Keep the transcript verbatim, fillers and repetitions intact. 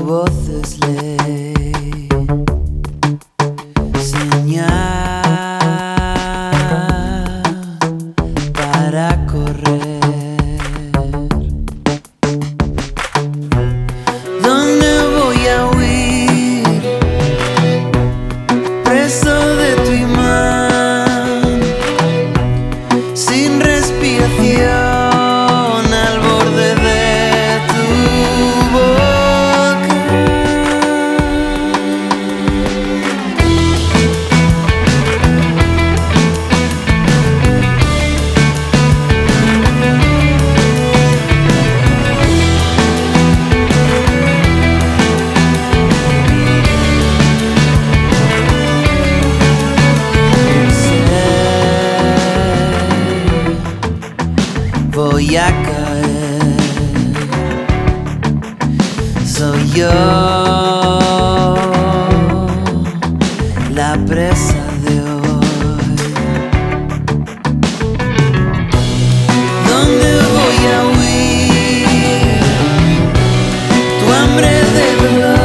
voz es ley, señal para correr. ¿Dónde voy a huir? Preso de tu imán, sin respiración. Voy a caer, soy yo la presa de hoy. ¿Dónde voy a huir? Tu hambre de dolor.